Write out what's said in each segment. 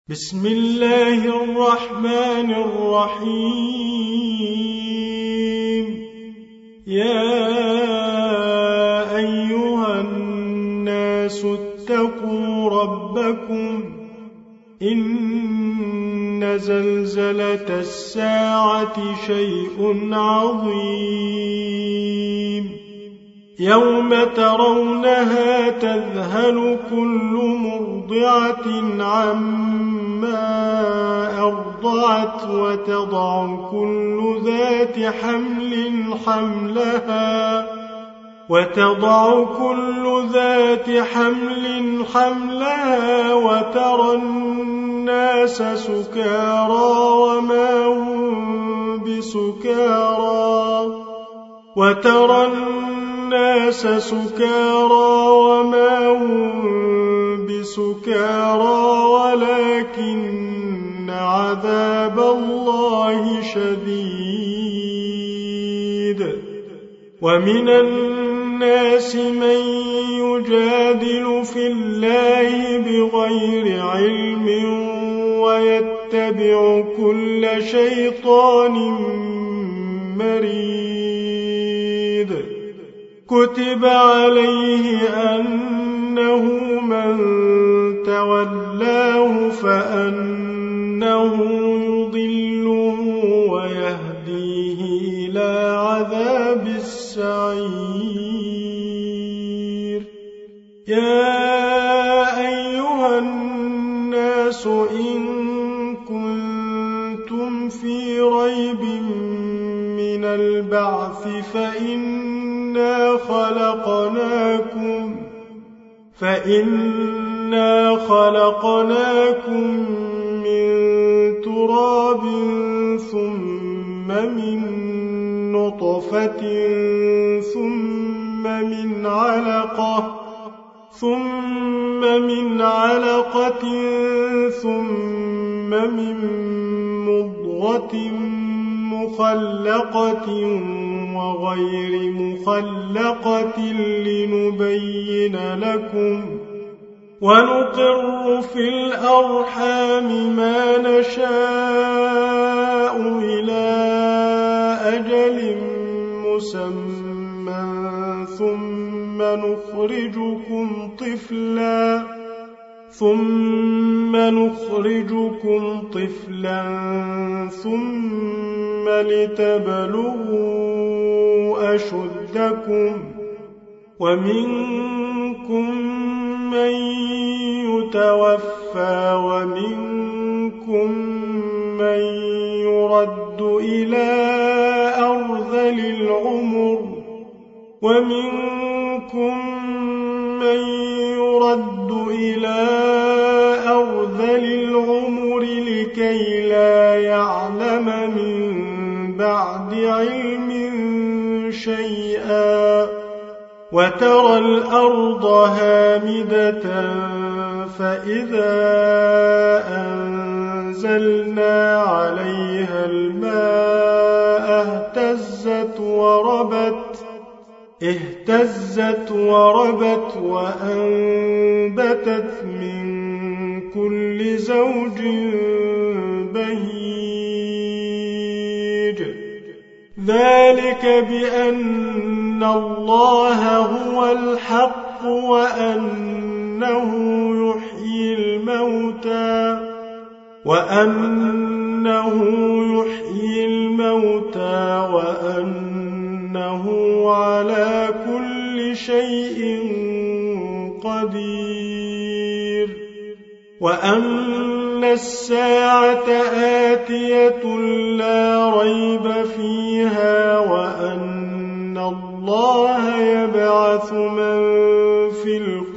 بسم الله الرحمن الرحيم. يا أيها الناس اتقوا ربكم إن زلزلة الساعة شيء عظيم يوم ترونها تذهل كل مرضعة عما أرضعت وتضع كل ذات حمل حملها وترى الناس سكارى وما هم بسكارى ولكن عذاب الله شديد. ومن الناس من يجادل في الله بغير علم ويتبع كل شيطان مريد. كتب عليه أنه من تولاه فأنه يضله ويهديه إلى عذاب السعير. يا أيها الناس إن كنتم في ريب من البعث فإنا خلقناكم من تراب ثم من نطفة ثم من علقة ثم من مضغة مخلقة وغير مخلقة لنبين لكم. ونقر في الأرحام ما نشاء إلى أجل مسمى ثم نخرجكم طفلا ثم لتبلغوا أشدكم. ومنكم من يتوفى ومنكم من يرد إلى أرذل العمر لكي لا يعلم من بعد علم شيئا. وترى الأرض هامدة فإذا أنزلنا عليها الماء اهتزت وربت وأنبتت من كل زوج بهيج. ذلك بأن الله هو الحق وأنه يحيي الموتى وأنه على كل شيء قدير. وأن الساعة آتية لا ريب فيها وأن الله يبعث من في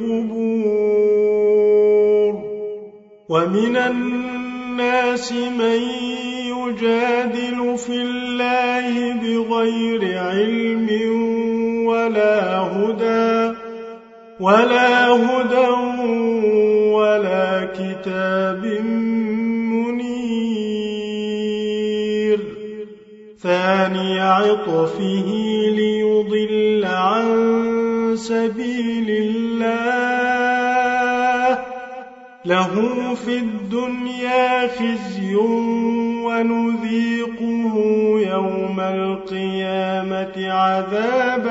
القبور. ومن الناس من يجادل في الله بغير علم ولا هدى ولا كتاب منير. ثاني عطفه ليضل عن سبيل الله له في الدنيا خزي ونذيقه يوم القيامة عذاب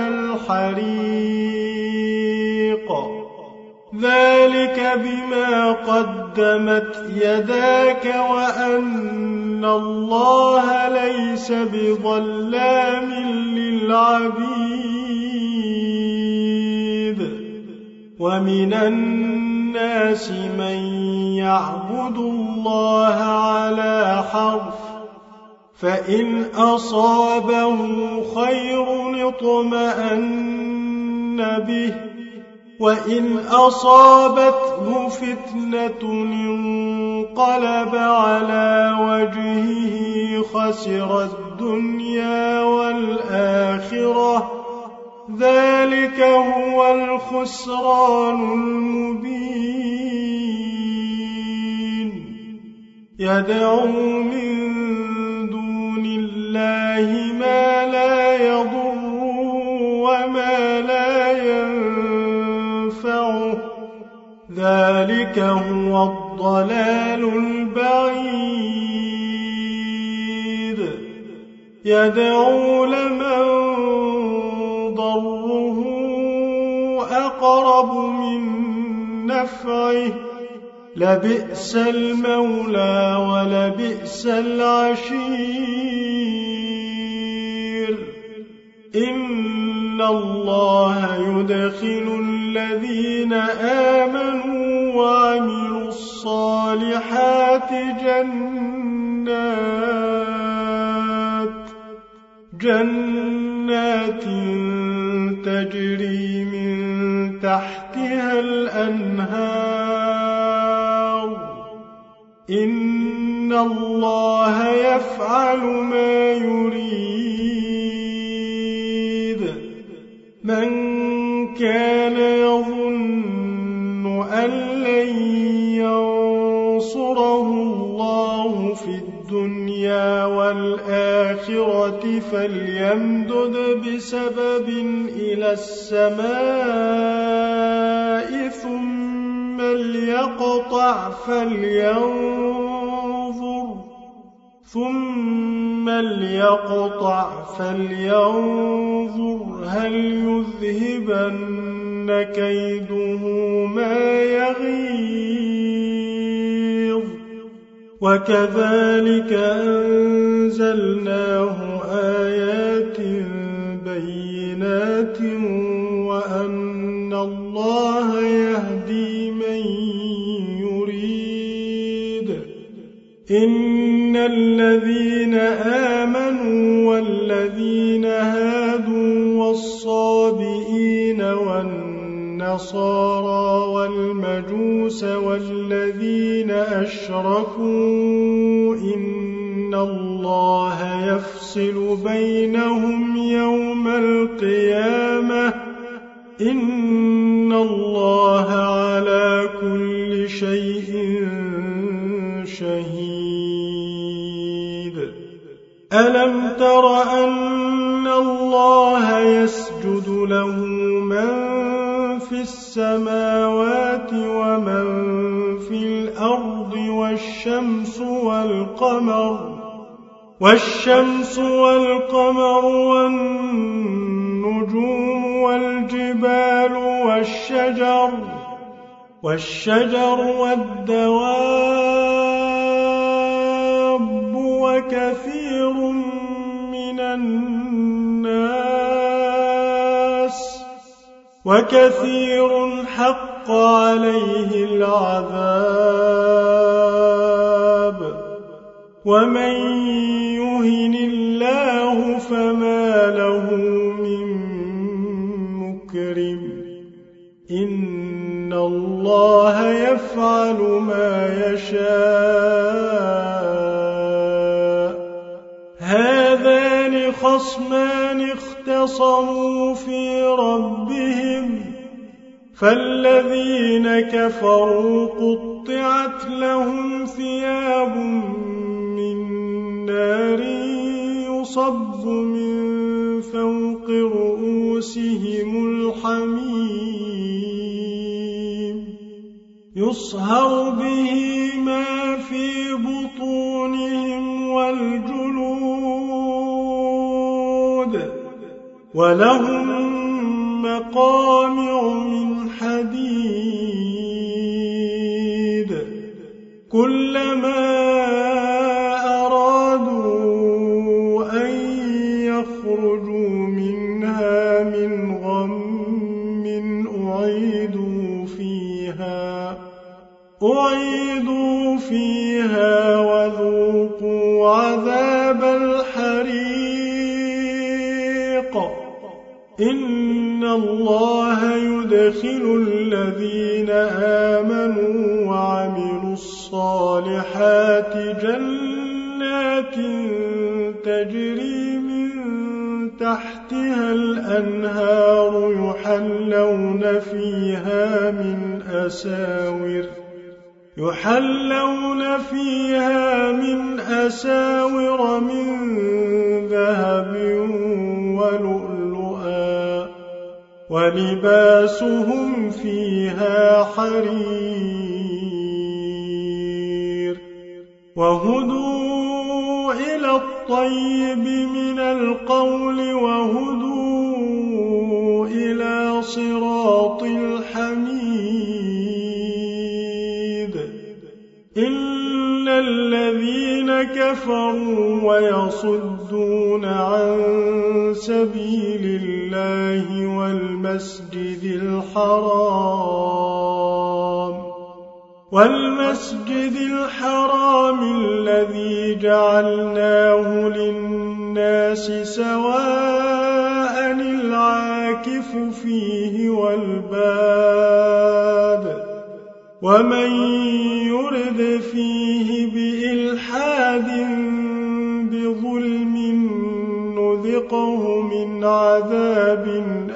الحريق ذلك بما قدمت يداك وأن الله ليس بظلام للعبيد ومن الناس من يعبد الله على حرف فإن أصابه خير اطمأن به وإن أصابته فتنة انقلب على وجهه خسر الدنيا والآخرة ذلك هو الخسران المبين يدعو من دون الله ما لا يضر وما لا ينفعه ذلك هو الضلال البعيد يدعو لمن ضره أقرب من نفعه لبئس المولى ولبئس العشير إن الله يدخل الذين آمنوا وعملوا الصالحات جنات تجري من تحتها الأنهار إن الله يفعل ما يريد من كان يظن أن لن ينصره الله في الدنيا والآخرة فليمدد بسبب إلى السماء ثم ليقطع فلينظر هل يذهبن كيده ما يغيظ وكذلك أنزلناه آيات بينات وأن الله يهدي من يريد إن الذين آمنوا والذين هادوا والصابئين والنصارى والمجوس والذين أشركوا إن الله يفصل بينهم يوم القيامة إن الله على كل شيء شهيد ألم تر أن الله يسجد له من في السماوات ومن في الأرض والشمس والقمر والنجوم والجبال والشجر والدواب وكثير من الناس وكثير حق عليه العذاب ومن يهن الله فما له من مكرم إن الله يفعل ما يشاء هذان خصمان اختصموا في ربهم فالذين كفروا قطعت لهم ثياب من نار يصب من فوق رؤوسهم يصهر به ما في بطونهم والجلود ولهم مقامع من حديد كلما أرادوا أن يخرجوا منها من غم أعيدوا فيها وذوقوا عذاب الحريق إن الله يدخل الذين آمنوا وعملوا الصالحات جنات تجري من تحتها الأنهار يحلون فيها من أساور من ذهب ولؤلؤا ولباسهم فيها حرير وهدوا إلى الطيب من القول وهدوا إلى صراط الحميد إن الذين كفروا ويصدون عن سبيل الله والمسجد الحرام الذي جعلناه للناس سواء العاكف فيه والباد ومن يرد فيه بإلحاد بظلم نذقه من عذاب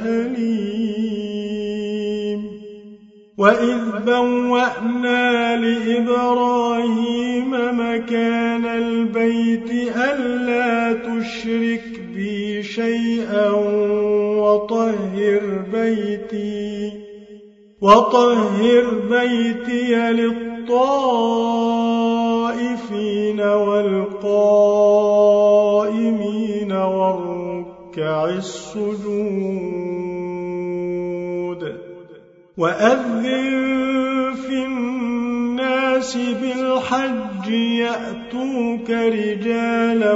أليم وإذ بوأنا لإبراهيم مكان البيت ألا تشرك بي شيئا وطهر بيتي للطائفين والقائمين والركع السجود وأذن في الناس بالحج يأتوك رجالا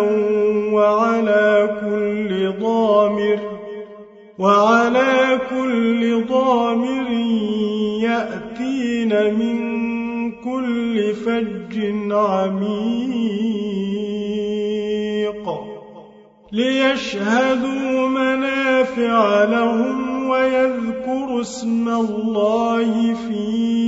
وعلى كل ضامر يأتين من كل فج عميق ليشهدوا منافع لهم ويذكروا اسم الله في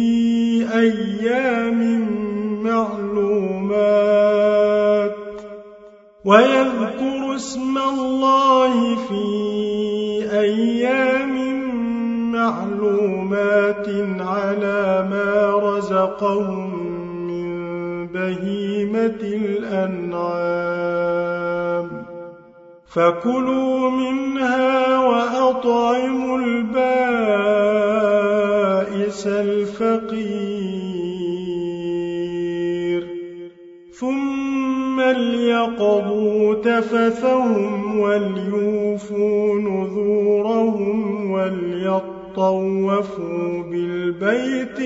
أيام معلومات على ما رزقهم من بهيمة الأنعام فكلوا منها وأطعموا البائس الفقير ثم ليقضوا تفثهم وليوفوا نذورهم وليطوفوا بالبيت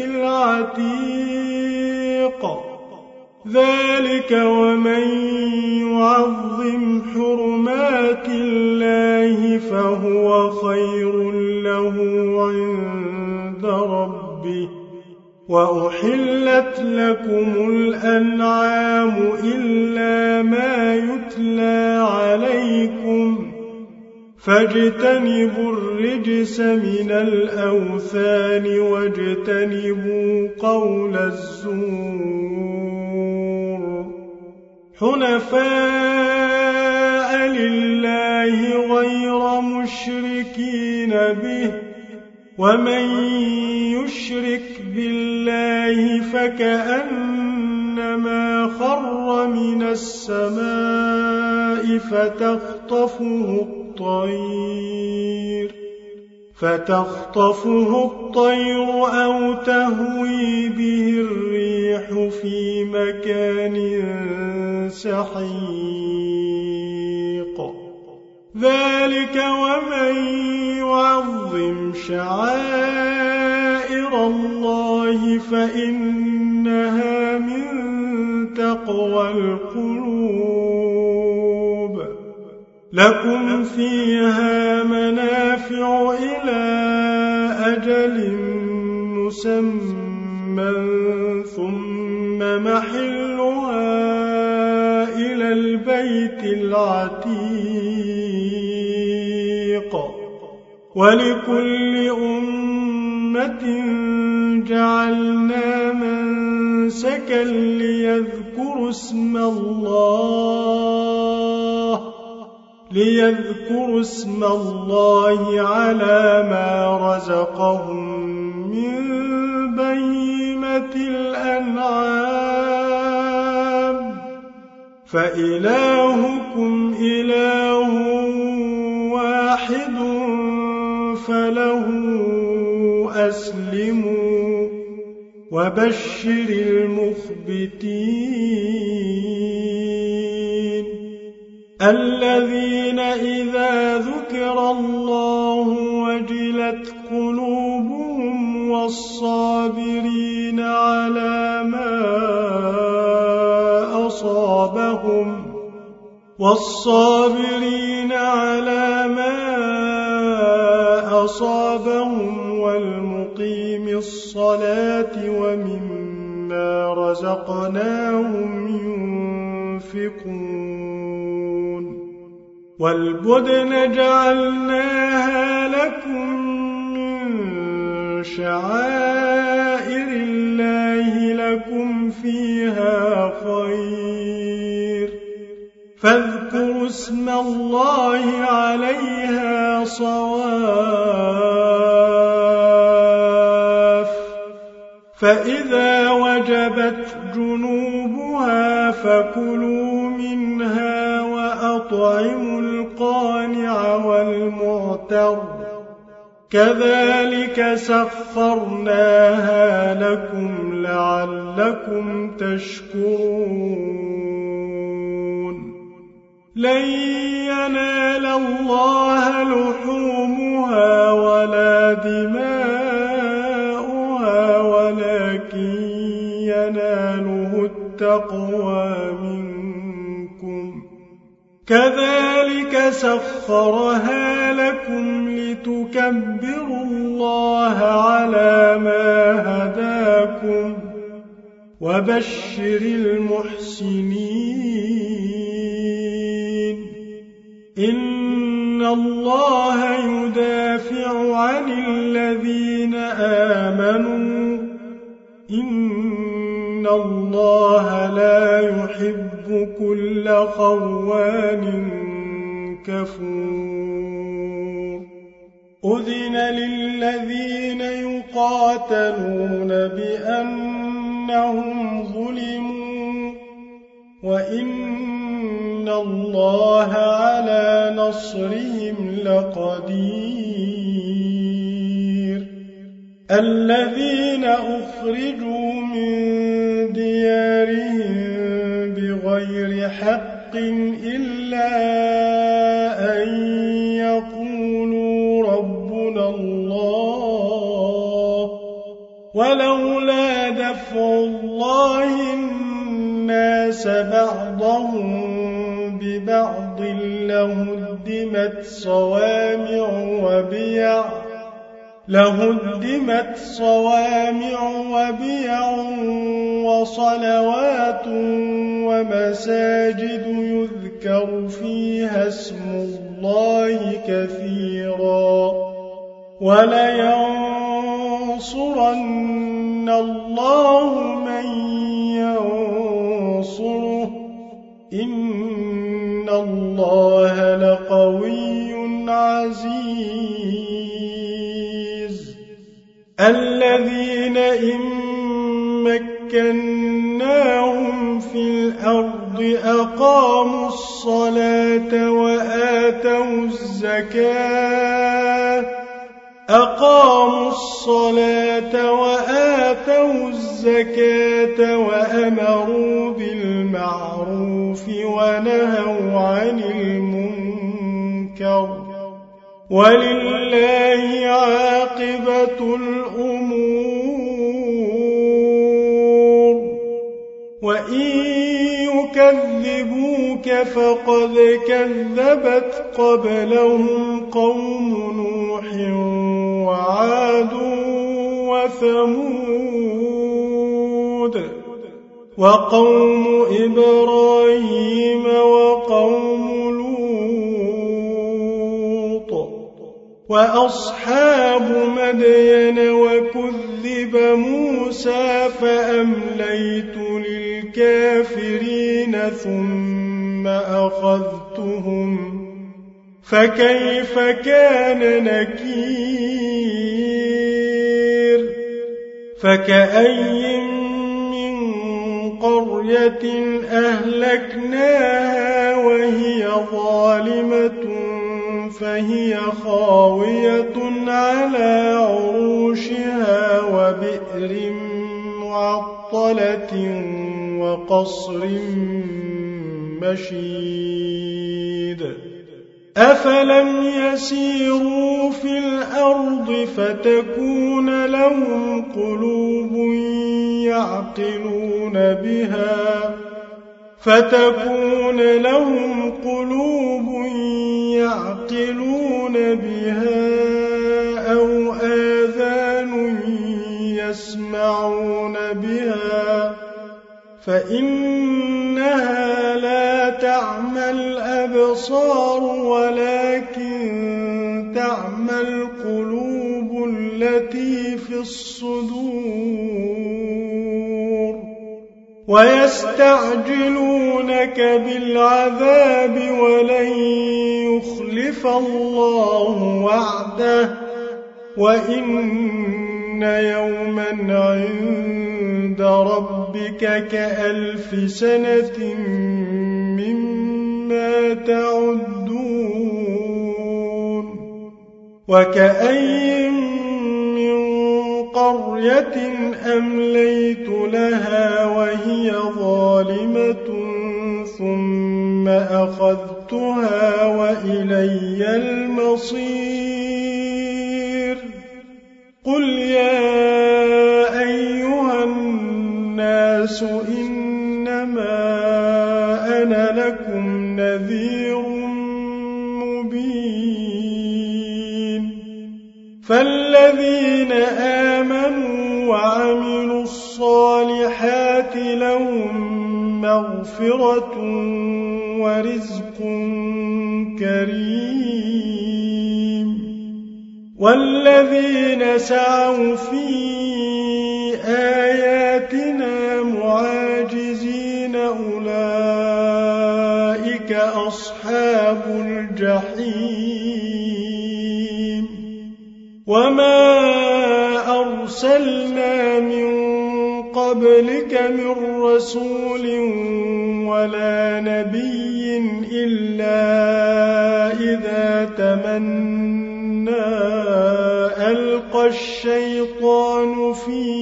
العتيق ذلك ومن يعظم حرمات الله فهو خير له عند ربه وأحلت لكم الأنعام إلا ما يتلى عليكم فاجتنبوا الرجس من الأوثان واجتنبوا قول الزور حنفاء لله غير مشركين به ومن يشرك بالله فكأنما خر من السماء فتخطفه الطير أو تهوي به الريح في مكان سحيق ذلك ومن يعظم شعائر الله فإنها من تقوى القلوب لكم فيها منافع إلى أجل مسمى ثم محلها إلى البيت العتيق ولكل أمة جعلنا منسكا ليذكروا اسم الله على ما رزقهم من بهيمة الأنعام فإلهكم إله واحد فله أسلموا وبشر المخبتين الذين إذا ذكر الله وجلت قلوبهم والصابرين على ما أصابهم والمقيم الصلاة ومما رزقناهم ينفقون والبدن جعلناها لكم من شعائر الله لكم فيها خير فاذكروا اسم الله عليها صواف فإذا وجبت جنوبها فكلوا منها وأطعموا القانع والمعتر كذلك سخرناها لكم لعلكم تشكرون لن ينال الله لحومها ولا دماؤها ولكن يناله التقوى منكم كذلك سخرها لكم لتكبروا الله على ما هداكم وبشر المحسنين إن الله يدافع عن الذين آمنوا إن الله لا يحب كل خوان كفور أذن للذين يقاتلون بأنهم ظلموا وإن الله على نصرهم لقدير الذين أخرجوا من ديارهم بغير حق إلا أن يقولوا ربنا الله ولولا دفع الله الناس بعضهم ببعض لهدمت صوامع وبيع وصلوات ومساجد يذكر فيها اسم الله كثيرا ولينصرن الله من ينصره إن الله لقوي عزيز الذين إن مكناهم في الأرض أقاموا الصلاة أقاموا الصلاة وآتوا الزكاة وأمروا بالمعروف ونهوا عن المنكر ولله عاقبة الأمور وإن يكذبوك فقد كذبت قبلهم قوم نوح وعاد وثمود وقوم إبراهيم وقوم لوط وأصحاب مدين وكذب موسى فأمليت للكافرين ثم أخذتهم فكيف كان نكير فكأي من قرية أهلكناها وهي ظالمة فهي خاوية على عروشها وبئر معطلة وقصر مشيد أفلم يسيروا في الأرض فتكون لهم قلوب يعقلون بها أو آذان يسمعون بها فإنها لا تعمى الأبصار ولكن تعمى القلوب التي في الصدور ويستعجلونك بالعذاب ولن يخلف الله وعده وإن يوما عند ربك كألف سنة مما تعدون وكأي من قرية أمليت لها وهي ظالمة ثم أخذتها وإلي المصير قل يا أيها الناس إنما أنا لكم نذير مبين فالذين آمنوا وعملوا الصالحات لهم مغفرة ورزق كريم والذين سعوا في آياتنا معاجزين أولئك أصحاب الجحيم وما أرسلنا من قبلك من رسول ولا نبي إلا إذا تمنى ألقى الشيطان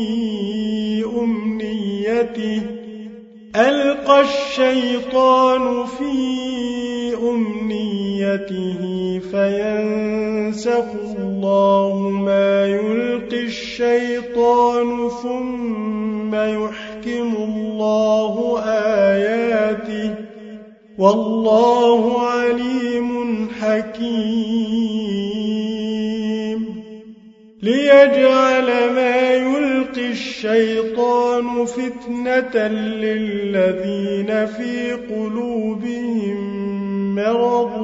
في أمنيته فينسخ الله ما يلقي الشيطان ثم يحكم الله آياته والله عليم حكيم ليجعل ما يلقي الشيطان فتنة للذين في قلوبهم مرض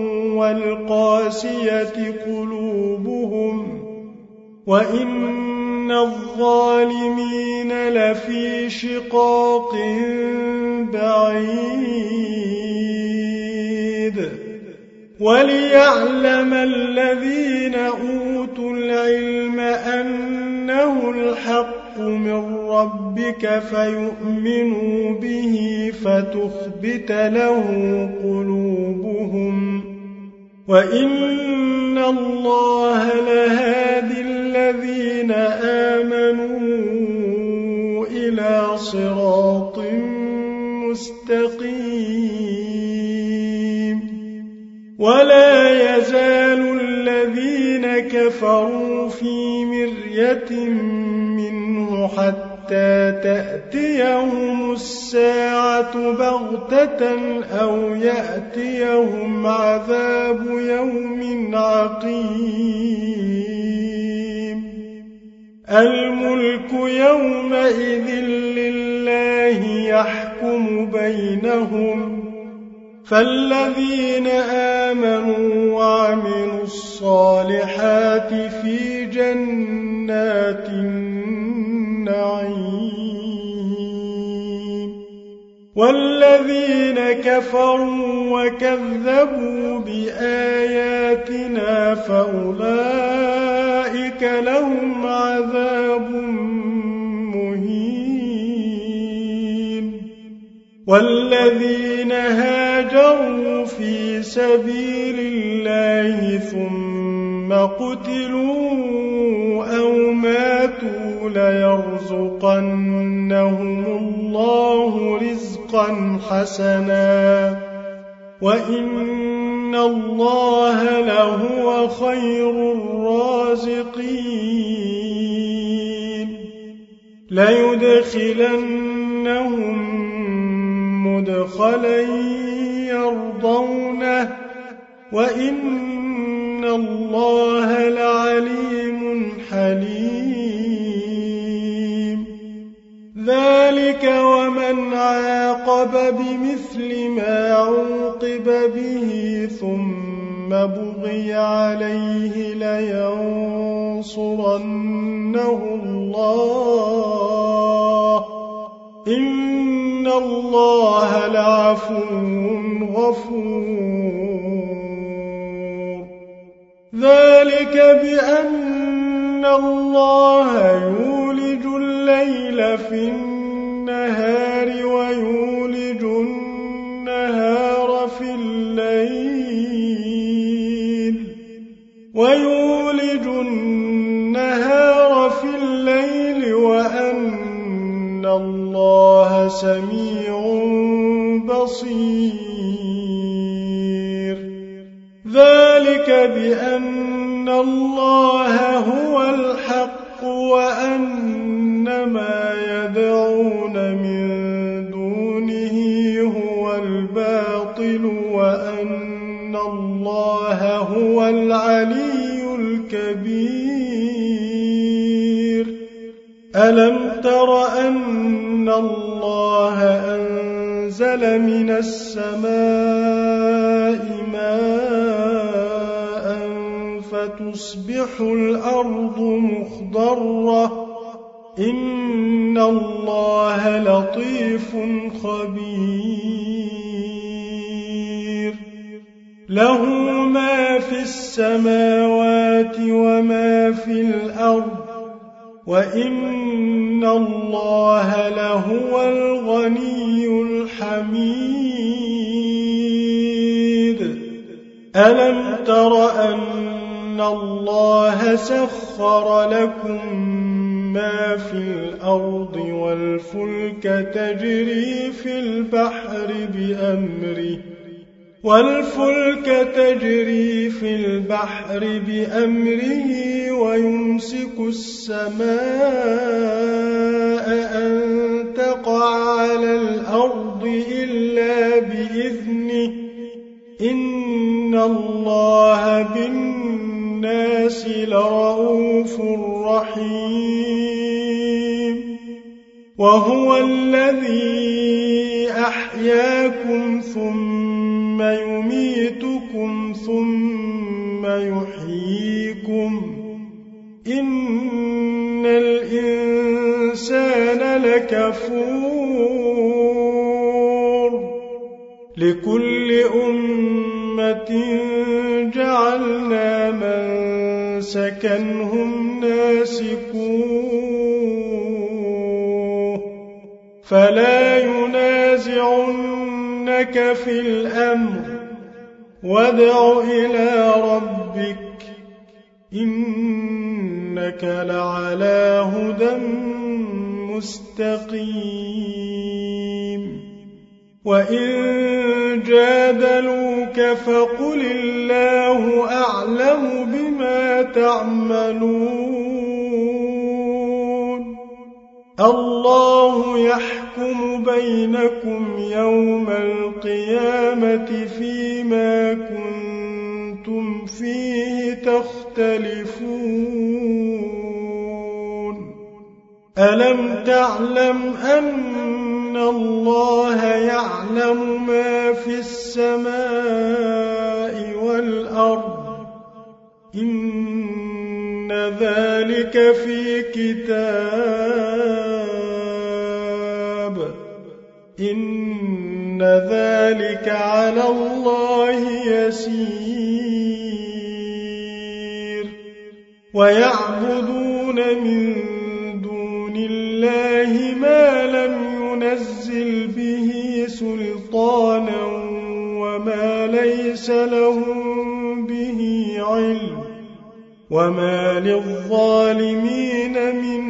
والقاسية قلوبهم وإن الظالمين لفي شقاق بعيد وليعلم الذين أوتوا العلم أنه الحق من ربك فيؤمنوا به فتخبت له قلوبهم وإن الله لهادي الذين آمنوا إلى صراط مستقيم. ولا يزال الذين كفروا في مرية منه حتى تأتيهم الساعة بغتة أو يأتيهم عذاب يوم عقيم. الملك يومئذ لله يحكم بينهم، فالذين آمنوا وعملوا الصالحات في جنات النعيم، والذين كفروا وكذبوا بآياتنا فأولئك لهم عذاب مهين. والذين هاجروا في سبيل الله ثم قتلوا أو ماتوا ليرزقنهم الله رزقا حسنا وإن الله لهو خير الرازقين. ليدخلنهم مدخلا يرضونه وإن الله لعليم حليم. ذلك ومن عاقب بمثل ما عوقب به ثم بغي عليه لينصرنه الله إن الله لعفو غفور. ذلك بأن الله يولج الليل في النهار ويولج النهار في الليل وأن الله سميع بصير. ذلك بأن الله هو الحق وأن ما يدعون من دونه هو الباطل وأن الله هو العلي الكبير. ألم تر أن الله أنزل من السماء ماء فتصبح الأرض مخضرة إن الله لطيف خبير. له ما في السماوات وما في الأرض وإن الله لهو الغني الحميد. ألم تر أن الله سخر لكم ما في الأرض والفلك تجري في البحر بأمره ويمسك السماء أن تقع على الأرض إلا بإذنه إن الله بالناس لرؤوف رحيم. وهو الذي أحياكم ثم يميتكم ثم يحييكم إن الإنسان لكفور. لكل أمة جعلنا منسكا هم ناسكوه فلا ينازعنك في الأمر وادع إلى ربك إنك لعلى هدى مستقيم وإن جادلوك فقل الله أعلم بما تعملون الله يحكم بينكم يوم القيامة فيما كنتم فيه تختلفون ألم تعلم أن الله يعلم ما في السماء والأرض إن ذلك في كتاب إن ذلك على الله يسير ويعبدون من دون الله ما لم ينزل به سلطانا وما ليس لهم به علم وما للظالمين من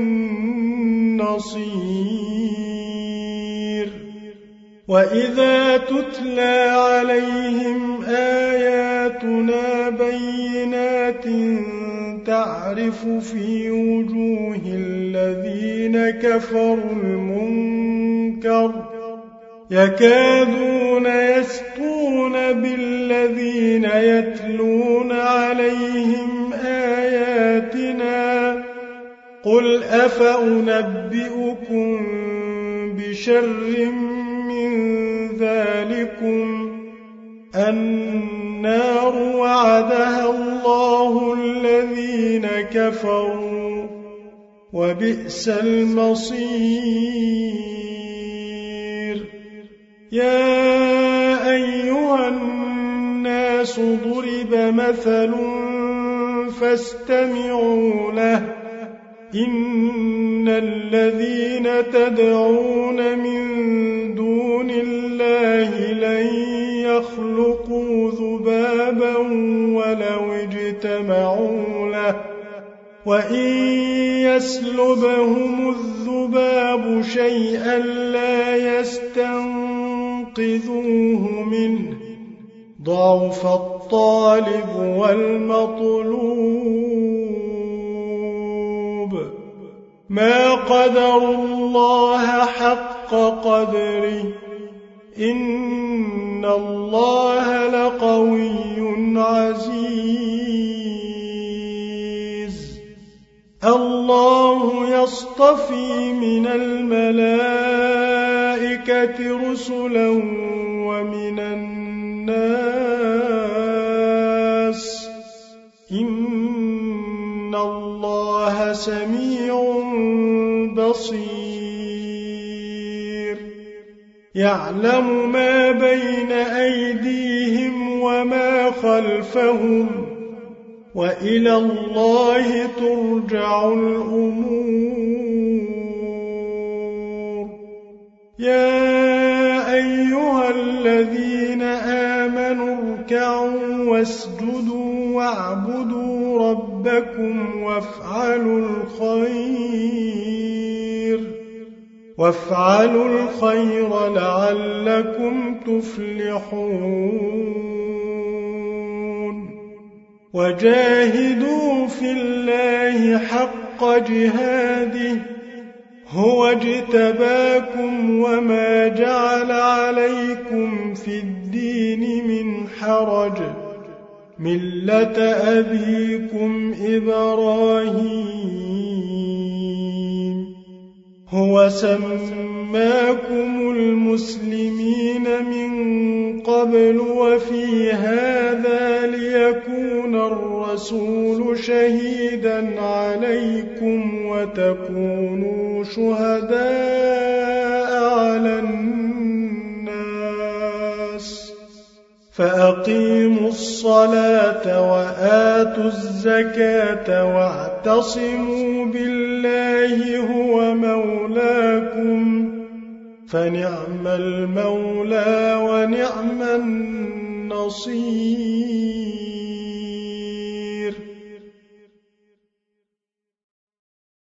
نصير وإذا تتلى عليهم آياتنا بينات تعرف في وجوه الذين كفروا المنكر يكادون يسطون بالذين يتلون عليهم آياتنا قل أفأنبئكم بشر من ذلكم النار وعدها الله الذين كفروا وبئس المصير يا أيها الناس ضرب مثل فاستمعوا له إن الذين تدعون من دون الله لن يخلقوا ذبابا ولو اجتمعوا له وإن يسلبهم الذباب شيئا لا يستنقذوه منه ضعف الطالب والمطلوب ما قدروا الله حق قدره إن الله لقوي عزيز الله يصطفي من الملائكة رسلا ومن الناس إن الله سميع بصير يعلم ما بين أيديهم وما خلفهم وإلى الله ترجع الأمور يا أيها الذين آمنوا اركعوا واسجدوا واعبدوا ربكم وافعلوا الخير لعلكم تفلحون وجاهدوا في الله حق جهاده هو اجتباكم وما جعل عليكم في الدين من حرج ملة أبيكم إبراهيم هو سماكم المسلمين من قبل وفي هذا ليكون الرسول شهيدا عليكم وتكونوا شهداء على الناس فأقيموا الصلاة وآتوا الزكاة واعتصموا بالله هو مولاكم فنعم المولى ونعم النصير بصير